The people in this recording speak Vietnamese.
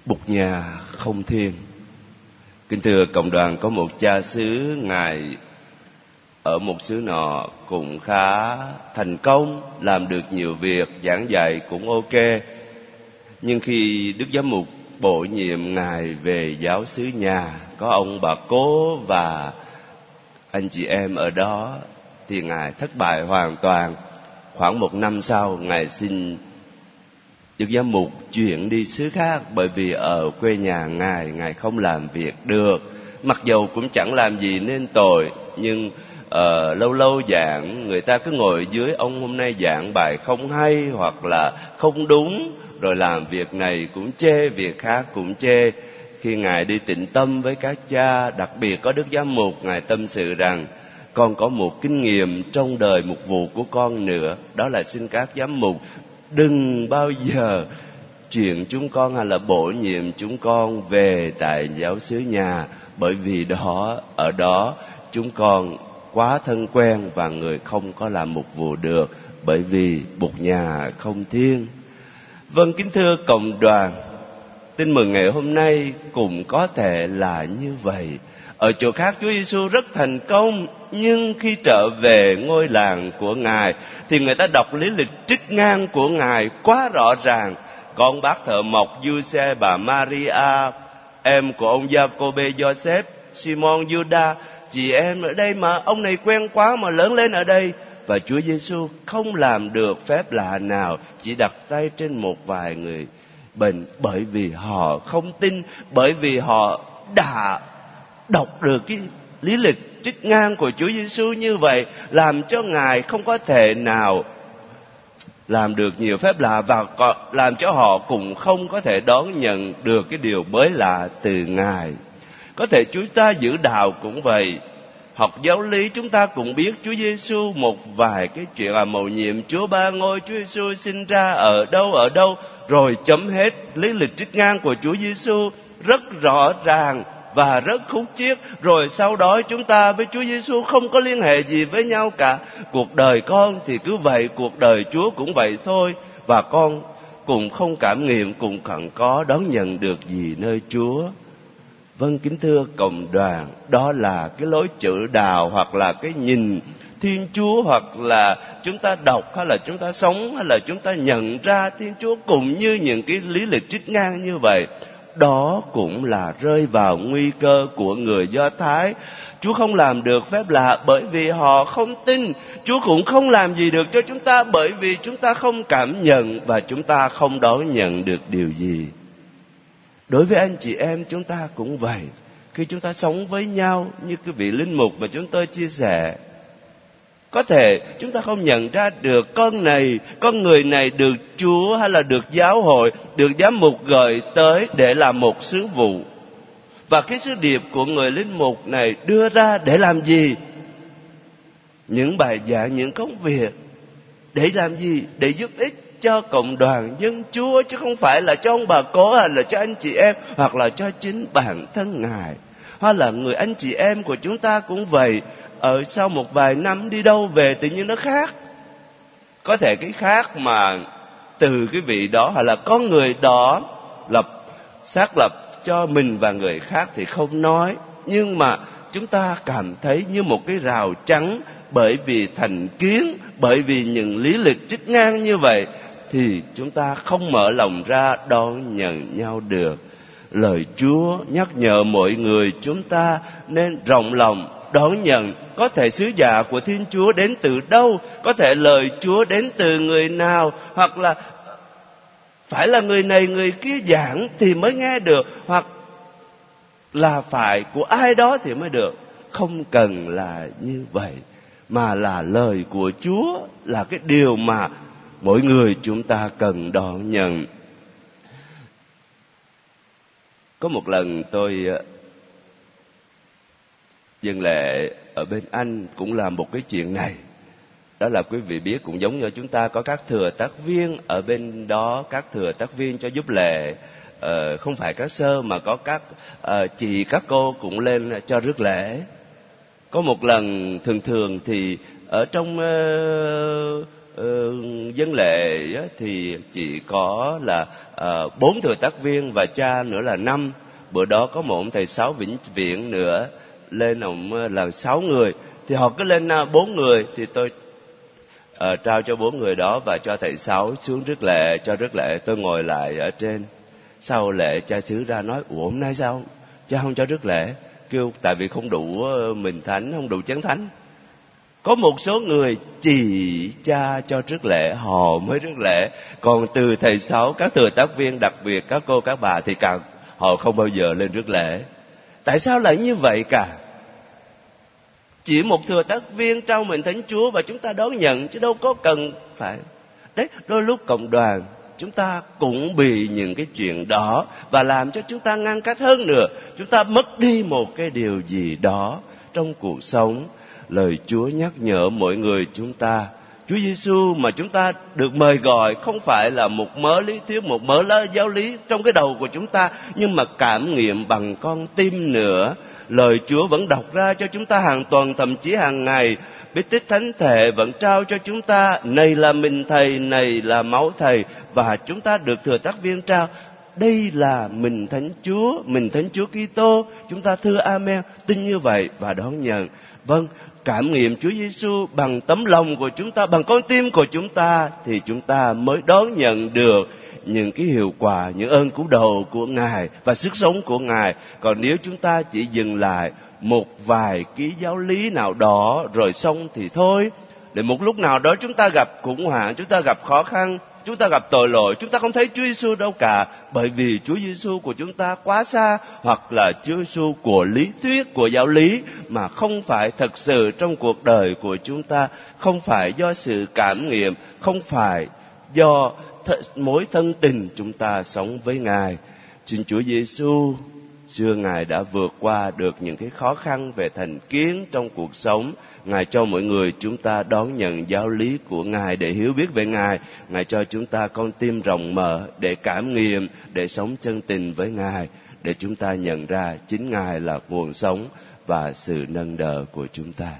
Bụt nhà không thiên. Kính thưa cộng đoàn, có một cha xứ, ngài ở một xứ nọ cũng khá thành công, làm được nhiều việc, giảng dạy cũng ok. Nhưng khi Đức Giám mục bổ nhiệm ngài về giáo xứ nhà, có ông bà cố và anh chị em ở đó, thì ngài thất bại hoàn toàn. Khoảng 1 năm sau, ngài xin Đức Giám mục chuyển đi xứ khác, bởi vì ở quê nhà ngài không làm việc được. Mặc dầu cũng chẳng làm gì nên tội, nhưng lâu lâu giảng, người ta cứ ngồi dưới ông hôm nay giảng bài không hay hoặc là không đúng, rồi làm việc này cũng chê, việc khác cũng chê. Khi ngài đi tịnh tâm với các cha, đặc biệt có Đức Giám mục, ngài tâm sự rằng con có một kinh nghiệm trong đời mục vụ của con nữa, đó là xin các giám mục đừng bao giờ chuyển chúng con hay là bổ nhiệm chúng con về tại giáo xứ nhà, bởi vì ở đó chúng con quá thân quen và người không có làm mục vụ được, bởi vì Bụt nhà không thiên. Vâng, kính thưa cộng đoàn, tin mừng ngày hôm nay cũng có thể là như vậy. Ở chỗ khác Chúa Giêsu rất thành công, nhưng khi trở về ngôi làng của Ngài thì người ta đọc lý lịch trích ngang của Ngài quá rõ ràng. Con bác thợ mộc Giuse, bà Maria, em của ông Giacôbê, Joseph, Simon, Juda, chị em ở đây mà ông này quen quá mà lớn lên ở đây. Và Chúa Giêsu không làm được phép lạ nào, chỉ đặt tay trên một vài người bệnh, bởi vì họ không tin, bởi vì họ đã đọc được cái lý lịch trích ngang của Chúa Giêsu như vậy, làm cho Ngài không có thể nào làm được nhiều phép lạ, và làm cho họ cũng không có thể đón nhận được cái điều mới lạ từ Ngài. Có thể chúng ta giữ đạo cũng vậy. Học giáo lý chúng ta cũng biết Chúa Giêsu một vài cái chuyện là mầu nhiệm Chúa Ba Ngôi, Chúa Giêsu sinh ra ở đâu, rồi chấm hết. Lý lịch trích ngang của Chúa Giêsu rất rõ ràng và rất khúc chiết. Rồi sau đó chúng ta với Chúa Giêsu không có liên hệ gì với nhau cả. Cuộc đời con thì cứ vậy, cuộc đời Chúa cũng vậy thôi. Và con cũng không cảm nghiệm, cũng chẳng có đón nhận được gì nơi Chúa. Vâng, kính thưa cộng đoàn, đó là cái lối chữ đạo, hoặc là cái nhìn Thiên Chúa, hoặc là chúng ta đọc, hay là chúng ta sống, hay là chúng ta nhận ra Thiên Chúa cũng như những cái lý lịch trích ngang như vậy. Đó cũng là rơi vào nguy cơ của người Do Thái. Chúa không làm được phép lạ bởi vì họ không tin. Chúa cũng không làm gì được cho chúng ta bởi vì chúng ta không cảm nhận và chúng ta không đón nhận được điều gì. Đối với anh chị em chúng ta cũng vậy. Khi chúng ta sống với nhau như cái vị linh mục mà chúng tôi chia sẻ, có thể chúng ta không nhận ra được con người này được Chúa hay là được giáo hội, được giám mục gọi tới để làm một sứ vụ. Và cái sứ điệp của người linh mục này đưa ra để làm gì? Những bài giảng, những công việc. Để làm gì? Để giúp ích cho cộng đoàn dân Chúa, chứ không phải là cho ông bà cố, hay là cho anh chị em, hoặc là cho chính bản thân Ngài. Hoặc là người anh chị em của chúng ta cũng vậy. Ở sau một vài năm đi đâu về tự nhiên nó khác. Có thể cái khác mà từ cái vị đó, hay là có người đó xác lập cho mình và người khác thì không nói. Nhưng mà chúng ta cảm thấy như một cái rào trắng, bởi vì thành kiến, bởi vì những lý lịch trích ngang như vậy, thì chúng ta không mở lòng ra đón nhận nhau được. Lời Chúa nhắc nhở mọi người chúng ta nên rộng lòng đón nhận. Có thể sứ giả của Thiên Chúa đến từ đâu, có thể lời Chúa đến từ người nào, hoặc là phải là người này người kia giảng thì mới nghe được, hoặc là phải của ai đó thì mới được. Không cần là như vậy, mà là lời của Chúa là cái điều mà mỗi người chúng ta cần đón nhận. Có một lần tôi dân lễ ở bên Anh cũng làm một cái chuyện này. Đó là quý vị biết, cũng giống như chúng ta có các thừa tác viên ở bên đó, các thừa tác viên cho giúp lễ. Không phải các sơ mà có các chị, các cô cũng lên cho rước lễ. Có một lần thường thì ở trong dân lệ thì chỉ có là 4 thừa tác viên và cha nữa là 5. Bữa đó có một ông thầy Sáu vĩnh viễn nữa lên, ông là 6 người, thì họ cứ lên 4 người, thì tôi trao cho 4 người đó và cho thầy Sáu xuống rước lệ. Cho rước lệ tôi ngồi lại ở trên. Sau lễ cha xứ ra nói: ủa hôm nay sao cha không cho rước lễ? Kêu tại vì không đủ mình thánh, không đủ chén thánh. Có một số người chỉ cha cho rước lễ họ mới rước lễ, còn từ thầy Sáu, các thừa tác viên, đặc biệt các cô các bà thì càng họ không bao giờ lên rước lễ. Tại sao lại như vậy cả? Chỉ một thừa tác viên trao mình thánh Chúa và chúng ta đón nhận, chứ đâu có cần phải. Đấy, đôi lúc cộng đoàn chúng ta cũng bị những cái chuyện đó và làm cho chúng ta ngăn cách hơn nữa. Chúng ta mất đi một cái điều gì đó trong cuộc sống. Lời Chúa nhắc nhở mỗi người chúng ta, Chúa Giêsu mà chúng ta được mời gọi không phải là một mớ lý thuyết, một mớ giáo lý trong cái đầu của chúng ta, nhưng mà cảm nghiệm bằng con tim nữa. Lời Chúa vẫn đọc ra cho chúng ta hàng tuần, thậm chí hàng ngày. Bí tích thánh thể vẫn trao cho chúng ta: này là mình Thầy, này là máu Thầy. Và chúng ta được thừa tác viên trao: đây là mình Thánh Chúa Kitô. Chúng ta thưa Amen, tin như vậy và đón nhận. Vâng, cảm nghiệm Chúa Giêsu bằng tấm lòng của chúng ta, bằng con tim của chúng ta, thì chúng ta mới đón nhận được những cái hiệu quả, những ơn cứu độ của Ngài và sức sống của Ngài. Còn nếu chúng ta chỉ dừng lại một vài cái giáo lý nào đó rồi xong thì thôi, để một lúc nào đó chúng ta gặp khủng hoảng, chúng ta gặp khó khăn, chúng ta gặp tội lỗi, chúng ta không thấy Chúa Giêsu đâu cả, bởi vì Chúa Giêsu của chúng ta quá xa, hoặc là Chúa Giêsu của lý thuyết, của giáo lý mà không phải thật sự trong cuộc đời của chúng ta, không phải do sự cảm nghiệm, không phải do mối thân tình chúng ta sống với Ngài. Xin Chúa Giêsu, xưa Ngài đã vượt qua được những cái khó khăn về thành kiến trong cuộc sống. Ngài cho mọi người chúng ta đón nhận giáo lý của Ngài để hiểu biết về Ngài. Ngài cho chúng ta con tim rộng mở để cảm nghiệm, để sống chân tình với Ngài, để chúng ta nhận ra chính Ngài là nguồn sống và sự nâng đỡ của chúng ta.